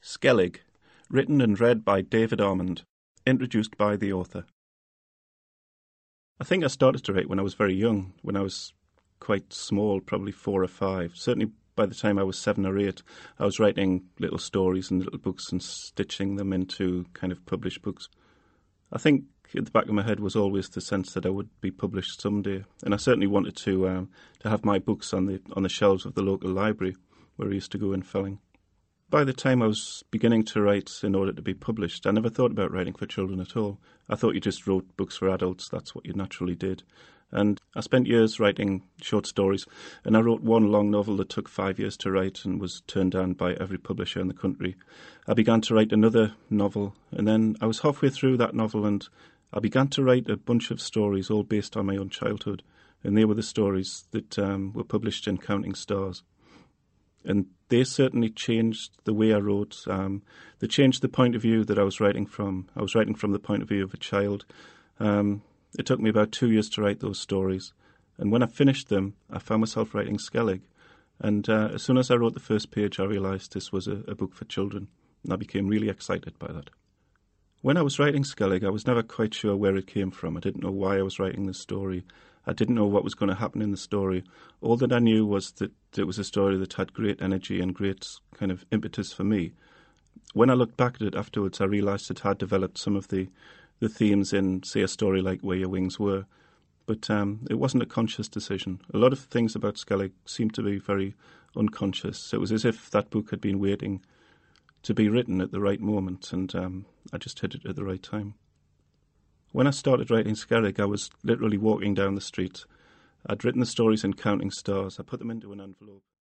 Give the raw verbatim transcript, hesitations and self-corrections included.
Skellig, written and read by David Armand, introduced by the author. I think I started to write when I was very young, when I was quite small, probably four or five. Certainly by the time I was seven or eight, I was writing little stories and little books and stitching them into kind of published books. I think at the back of my head was always the sense that I would be published someday, and I certainly wanted to um, to have my books on the on the shelves of the local library where I used to go in Felling. By the time I was beginning to write in order to be published, I never thought about writing for children at all. I thought you just wrote books for adults, that's what you naturally did. And I spent years writing short stories, and I wrote one long novel that took five years to write and was turned down by every publisher in the country. I began to write another novel, and then I was halfway through that novel and I began to write a bunch of stories all based on my own childhood, and they were the stories that um, were published in Counting Stars. And they certainly changed the way I wrote. Um, they changed the point of view that I was writing from. I was writing from the point of view of a child. Um, it took me about two years to write those stories. And when I finished them, I found myself writing Skellig. And uh, as soon as I wrote the first page, I realised this was a, a book for children. And I became really excited by that. When I was writing Skellig, I was never quite sure where it came from. I didn't know why I was writing the story. I didn't know what was going to happen in the story. All that I knew was that it was a story that had great energy and great kind of impetus for me. When I looked back at it afterwards, I realised it had developed some of the, the themes in, say, a story like Where Your Wings Were. But um, it wasn't a conscious decision. A lot of things about Skellig seemed to be very unconscious. It was as if that book had been waiting to be written at the right moment, and um, I just hit it at the right time. When I started writing Skellig, I was literally walking down the street. I'd written the stories in Counting Stars. I put them into an envelope.